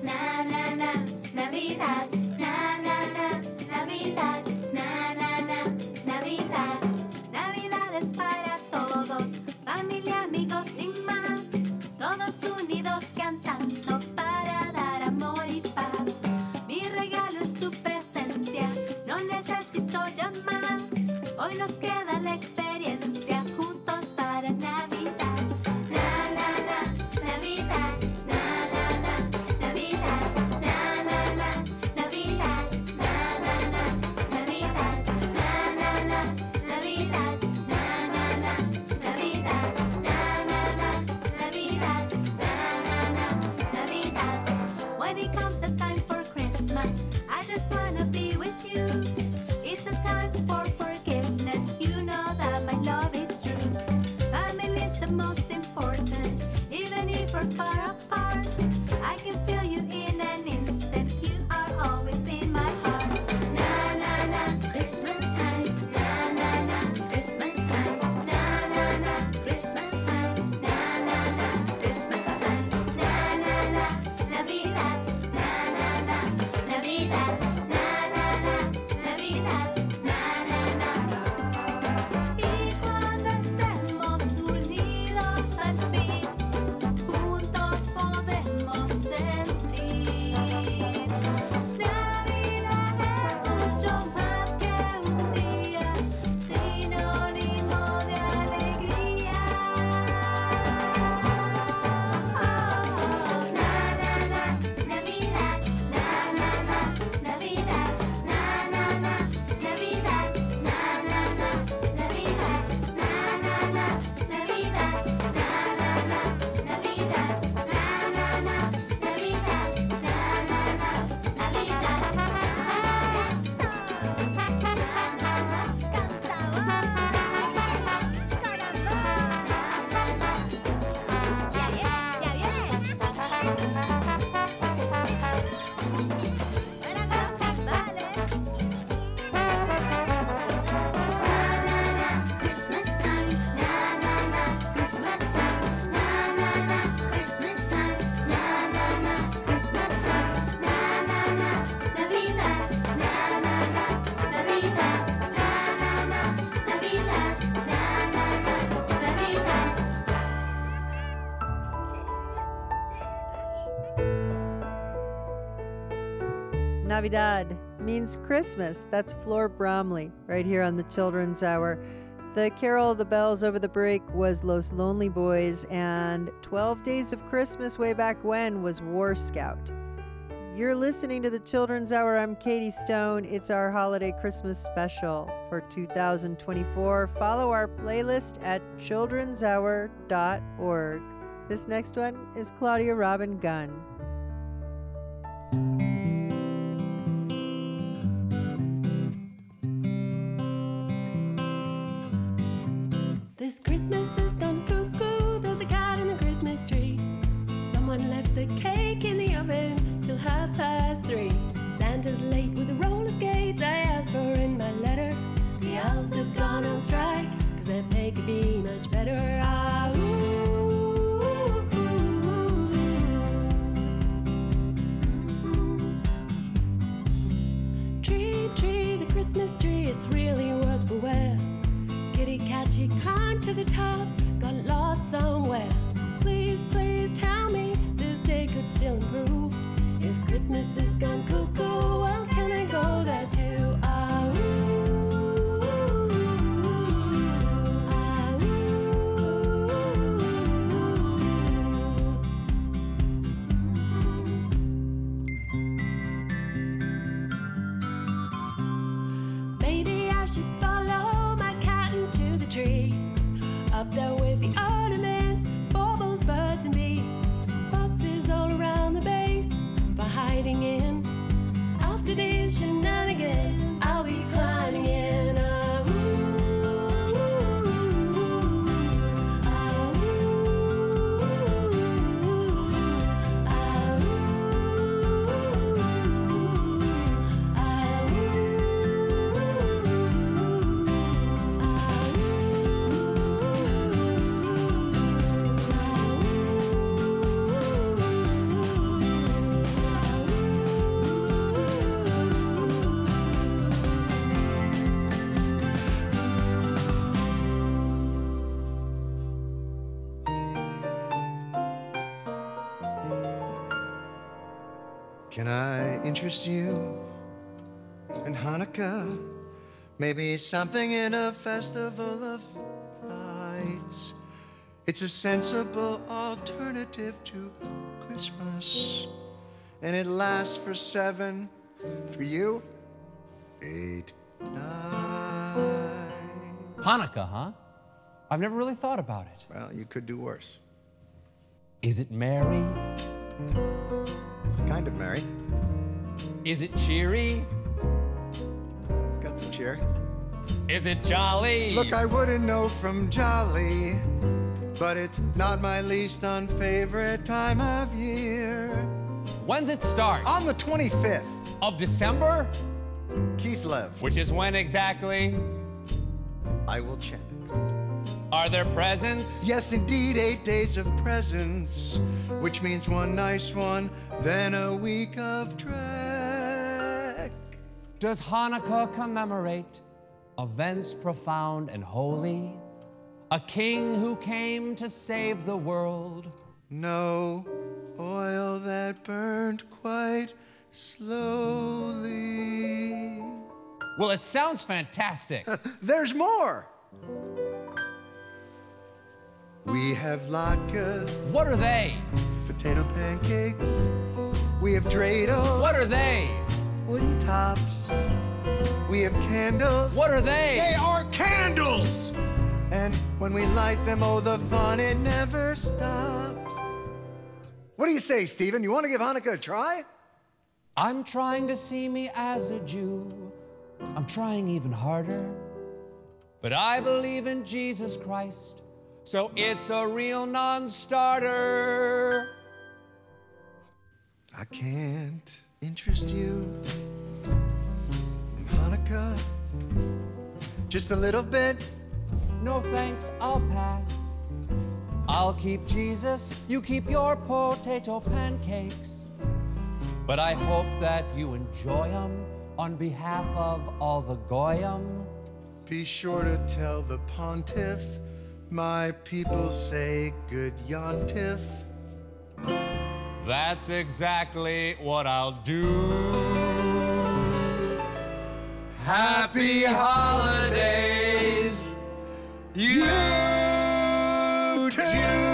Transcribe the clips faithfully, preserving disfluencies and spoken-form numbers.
na na na, Navidad, na na na, Navidad, na na na, Navidad. Navidad es para todos, familia, amigos y más, todos unidos cantando para dar amor y paz. Mi regalo es tu presencia, no necesito ya más. Hoy nos queda la experiencia juntos para Navidad. Na na na, Navidad, na na na, Navidad, na na na, Navidad, na na na, Navidad, na na na, Navidad, na na na, Navidad, na na na, Navidad, na na na, Navidad. When it comes the time for Christmas, I just wanna be with you. It's a time for forgiveness. You know that my love is true. Family is the most important, even if we're far apart. I can feel you in an instant. You are always in my heart. Na na na, Christmas time. Na na na, Christmas time. Na na na, Christmas time. Na na na, Christmas time. Na na na, Navidad. Na na na, Navidad. Na na na, Navidad. Na na na. Y cuando estemos unidos al fin, juntos podemos sentir. Navidad es mucho más que un día, sinónimo de alegría. Oh, na na na, Navidad, na na na, Navidad, na na na, Navidad, na na na, Navidad, na na na, Navidad, na na na, Navidad, na na na, Navidad, na na na, Christmas time, na na na, Christmas time, na na na, Christmas time, na na na, Christmas time, na na na, Navidad, na na na, Navidad, na na na, Navidad, na na na, Navidad. Navidad means Christmas. That's Flor Bromley right here on the Children's Hour. The Carol of the Bells over the break was Los Lonely Boys, and twelve Days of Christmas way back when was War Scout. You're listening to the Children's Hour. I'm Katie Stone. It's our holiday Christmas special for two thousand twenty-four. Follow our playlist at children's hour dot org. This next one is Claudia Robin Gunn. This Christmas has gone cuckoo, there's a cat in the Christmas tree. Someone left the cake in the oven till half past three. Santa's late with the roller skates I asked for in my letter. The elves have gone on strike, cause their pay could be much better. Ah, ooh, ooh, ooh. Tree, tree, the Christmas tree, it's really worse for wear. Kitty cat, she climbed to the top, got lost somewhere. Please, please tell me this day could still improve. If Christmas is gone cuckoo, well, can I go there too? Ah, ooh, ah, ooh. Maybe I should follow my cat into the tree. Up there with the ornaments, baubles, birds and bees. Boxes all around the base for hiding in. Can I interest you in Hanukkah? Maybe something in a festival of lights. It's a sensible alternative to Christmas. And it lasts for seven, for you, eight nights. Hanukkah, huh? I've never really thought about it. Well, you could do worse. Is it merry? It's kind of merry. Is it cheery? It's got some cheer. Is it jolly? Look, I wouldn't know from jolly, but it's not my least unfavorite time of year. When's it start? On the twenty-fifth. Of December? Kislev. Which is when exactly? I will check. Are there presents? Yes, indeed, eight days of presents, which means one nice one, then a week of trek. Does Hanukkah commemorate events profound and holy? A king who came to save the world? No, oil that burned quite slowly. Well, it sounds fantastic. There's more. We have latkes. What are they? Potato pancakes. We have dreidels. What are they? Wooden tops. We have candles. What are they? They are candles! And when we light them, oh, the fun, it never stops. What do you say, Stephen? You want to give Hanukkah a try? I'm trying to see me as a Jew. I'm trying even harder. But I believe in Jesus Christ, so it's a real non-starter. I can't interest you in Hanukkah. Just a little bit. No thanks, I'll pass. I'll keep Jesus, you keep your potato pancakes. But I hope that you enjoy them on behalf of all the goyim. Be sure to tell the pontiff, my people say good yontif. That's exactly what I'll do. Happy holidays, you too.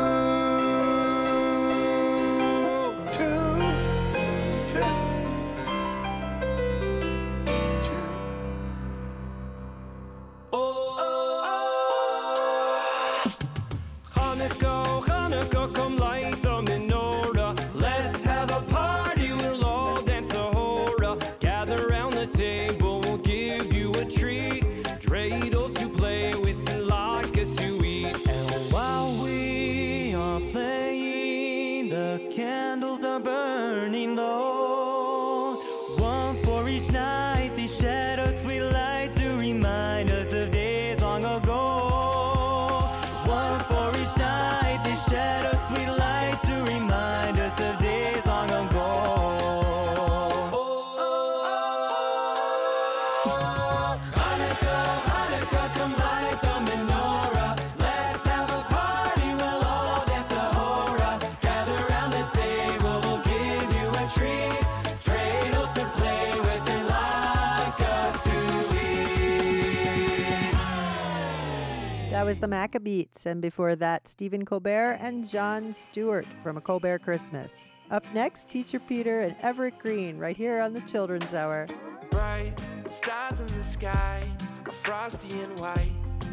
That was the Maccabeats, and before that, Stephen Colbert and Jon Stewart from A Colbert Christmas. Up next, Teacher Peter and Everett Green, right here on the Children's Hour. Bright stars in the sky are frosty and white.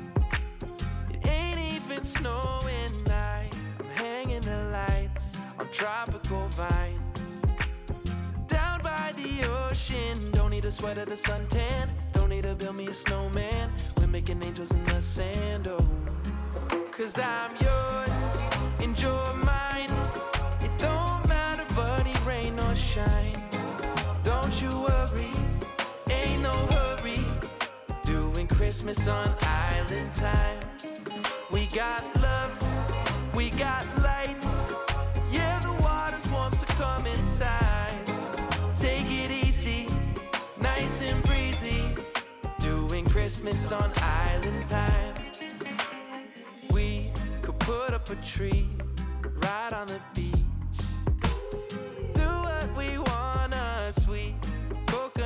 It ain't even snowing night. I'm hanging the lights on tropical vines. Down by the ocean, don't need a sweater to suntan. Don't need to build me a snowman. We're making angels in the sand, oh. Cause I'm yours and you're mine. It don't matter, buddy, rain or shine. Don't you worry, ain't no hurry. Doing Christmas on island time. We got love, we got lights. Yeah, the water's warm, so come inside. Take it easy, nice and breezy. Doing Christmas on island time. We could put up a tree right on the beach. Do what we want.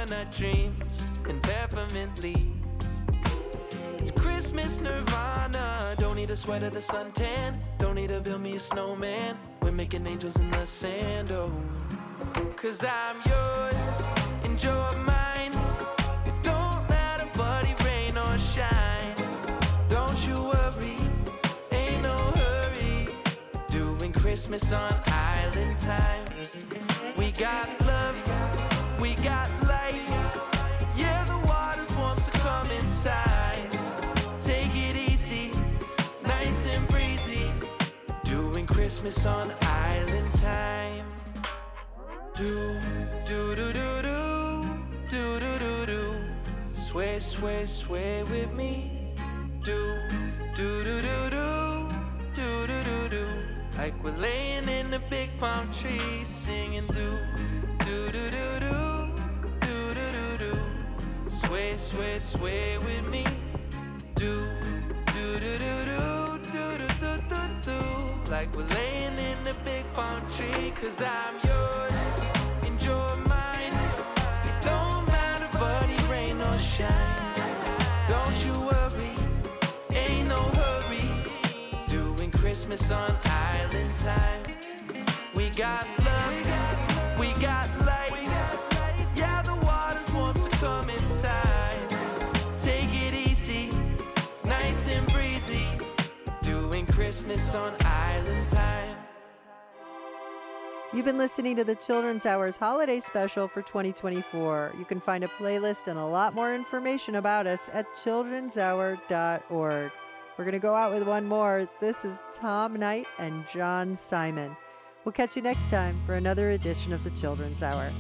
walnut dreams and peppermint leaves. It's Christmas nirvana. Don't need a sweater, the suntan. Don't need to build me a snowman. We're making angels in the sand, oh. Cause I'm yours and you're mine. It don't matter, buddy, rain or shine. Don't you worry, ain't no hurry. Doing Christmas on island time. We got love, we got lights. Yeah, the water's warm, so come inside. Take it easy, nice and breezy. Doing Christmas on island time. Do, do, do, do, do, do, do, do, do. Sway, sway, sway with me. Do, do, do, do, do, do, do, do, do. Like we're laying in the big palm tree, singing do, do, do, do, do, do, do, do, do. Sway, sway, sway with me. Do, do, do, do, do, do, do, do, do, do. Like we're laying in the big palm tree, cause I'm yours and you're mine. It don't matter, buddy, rain or shine. Don't you worry, ain't no hurry. Doing Christmas on island time. We got love, we got lights. Yeah, the water's warm, so come inside. Take it easy, nice and breezy. Doing Christmas on island time. You've been listening to the Children's Hour's holiday special for twenty twenty-four. You can find a playlist and a lot more information about us at children's hour dot org. We're going to go out with one more. This is Tom Knight and John Simon. We'll catch you next time for another edition of the Children's Hour.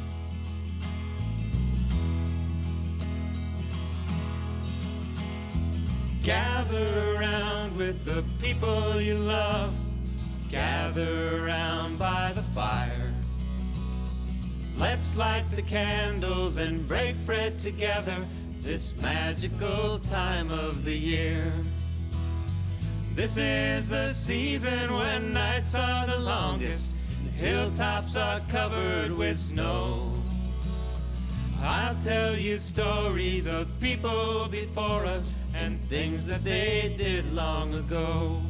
Gather around with the people you love. Gather around by the fire. Let's light the candles and break bread together this magical time of the year. This is the season when nights are the longest and the hilltops are covered with snow. I'll tell you stories of people before us and things that they did long ago.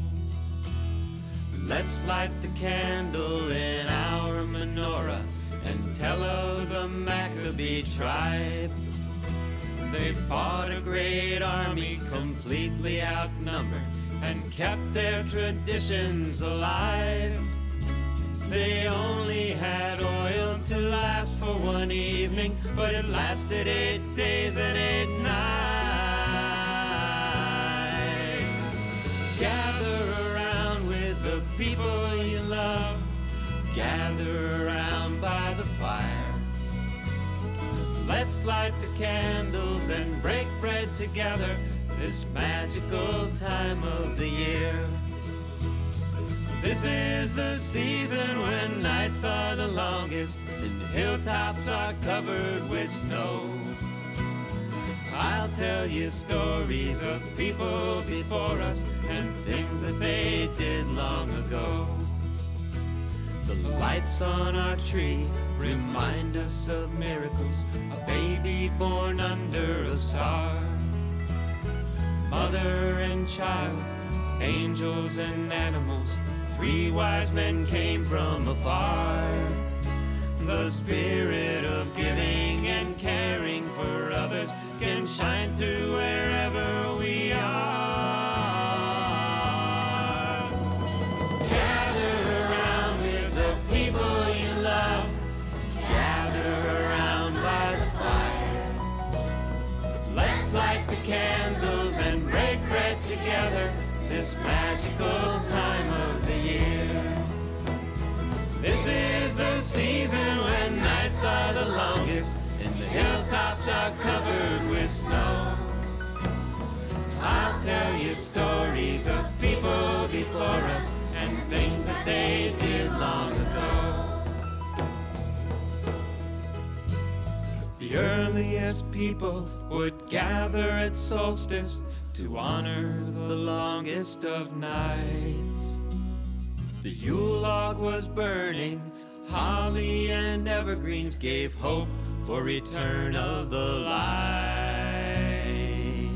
Let's light the candle in our menorah and tell of the Maccabee tribe. They fought a great army completely outnumbered and kept their traditions alive. They only had oil to last for one evening, but it lasted eight days and eight nights. Gather around with the people you love. Gather around by the fire. Let's light the candles and break bread together this magical time of the year. This is the season when nights are the longest and the hilltops are covered with snow. I'll tell you stories of people before us and things that they did long ago. The lights on our tree remind us of miracles, a baby born under a star. Mother and child, angels and animals, three wise men came from afar. The spirit of giving and caring for others can shine through wherever we are. Gather around with the people you love. Gather around by the fire. Let's light the candles and break bread together this magical time of the year. This is the season when nights are the longest and the hilltops are covered with snow. I'll tell you stories of people before us and things that they did long ago. The earliest people would gather at solstice to honor the longest of nights. The Yule log was burning, holly and evergreens gave hope for return of the light.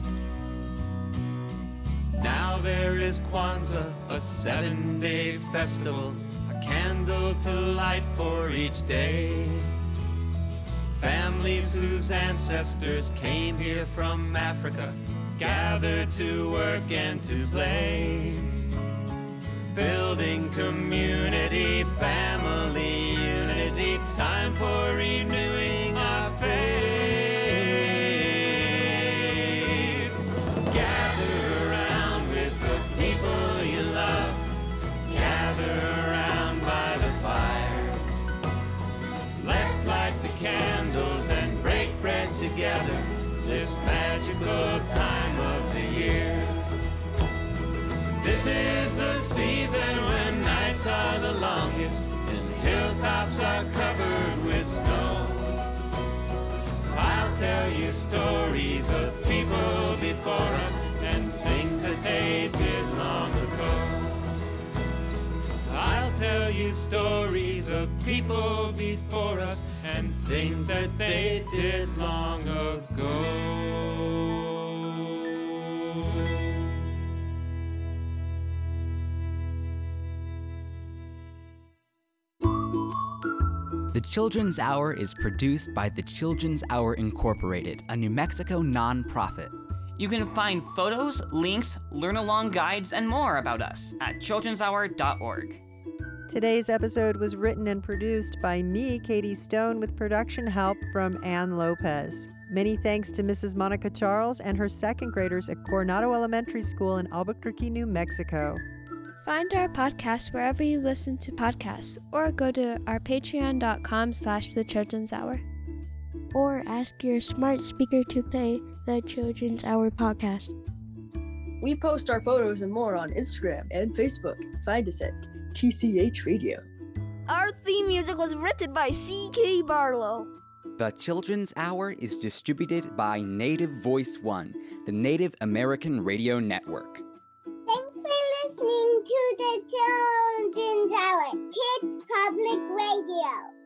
Now there is Kwanzaa, a seven-day festival, a candle to light for each day. Families whose ancestors came here from Africa gather to work and to play, building community, family unity, time for renewing our faith. Gather around with the people you love, gather around by the fire. Let's light the candles and break bread together this magical time of the year. This is the season when nights are the longest and hilltops are covered with snow. I'll tell you stories of people before us and things that they did long ago. I'll tell you stories of people before us and things that they did long ago. The Children's Hour is produced by the Children's Hour Incorporated, a New Mexico nonprofit. You can find photos, links, learn-along guides, and more about us at children's hour dot org. Today's episode was written and produced by me, Katie Stone, with production help from Ann Lopez. Many thanks to Missus Monica Charles and her second graders at Coronado Elementary School in Albuquerque, New Mexico. Find our podcast wherever you listen to podcasts, or go to our patreon.com slash the Children's Hour. Or ask your smart speaker to play the Children's Hour podcast. We post our photos and more on Instagram and Facebook. Find us at T C H Radio. Our theme music was written by C K Barlow. The Children's Hour is distributed by Native Voice One, the Native American Radio Network. Thanks for listening to the Children's Hour, Kids Public Radio.